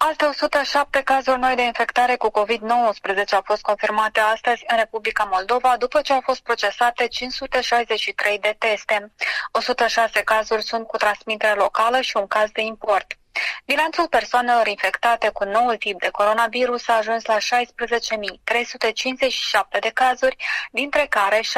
Alte 107 cazuri noi de infectare cu COVID-19 au fost confirmate astăzi în Republica Moldova, după ce au fost procesate 563 de teste. 106 cazuri sunt cu transmitere locală și un caz de import. Bilanțul persoanelor infectate cu noul tip de coronavirus a ajuns la 16.357 de cazuri, dintre care 6.594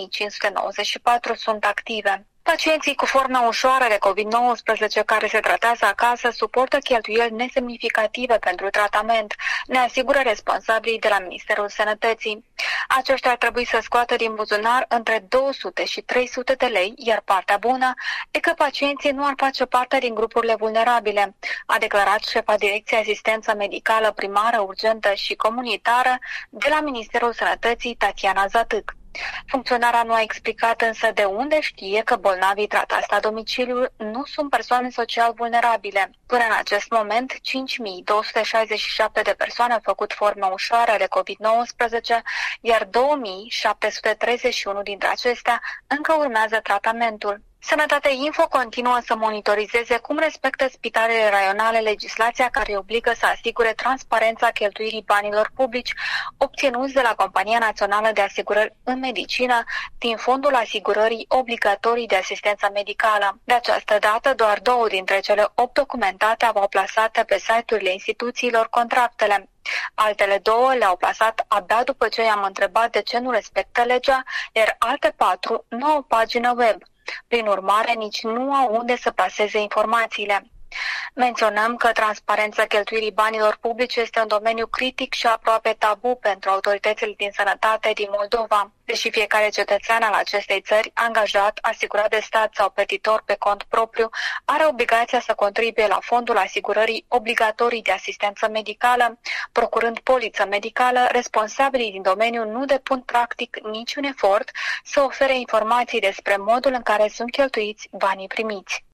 sunt active. Pacienții cu formă ușoară de COVID-19 care se tratează acasă suportă cheltuieli nesemnificative pentru tratament, ne asigură responsabilii de la Ministerul Sănătății. Aceștia ar trebui să scoată din buzunar între 200 și 300 de lei, iar partea bună e că pacienții nu ar face parte din grupurile vulnerabile, a declarat șefa Direcției Asistență Medicală Primară, Urgentă și Comunitară de la Ministerul Sănătății, Tatiana Zatâc. Funcționarea nu a explicat însă de unde știe că bolnavii tratați la domiciliu nu sunt persoane social vulnerabile. Până în acest moment, 5.267 de persoane au făcut forme ușoare de COVID-19, iar 2.731 dintre acestea încă urmează tratamentul. Sănătate Info continuă să monitorizeze cum respectă spitalele raionale legislația care îi obligă să asigure transparența cheltuirii banilor publici obținuți de la Compania Națională de Asigurări în Medicină din Fondul Asigurării Obligatorii de Asistență Medicală. De această dată, doar 2 dintre cele 8 documentate au plasate pe site-urile instituțiilor contractele. Altele 2 le-au plasat abia după ce i-am întrebat de ce nu respectă legea, iar alte 4 nu au pagină web. Prin urmare, nici nu au unde să plaseze informațiile. Menționăm că transparența cheltuirii banilor publici este un domeniu critic și aproape tabu pentru autoritățile din sănătate din Moldova. Deși fiecare cetățean al acestei țări, angajat, asigurat de stat sau plătitor pe cont propriu, are obligația să contribuie la Fondul Asigurării Obligatorii de Asistență Medicală, procurând poliță medicală, responsabilii din domeniu nu depun practic niciun efort să ofere informații despre modul în care sunt cheltuiți banii primiți.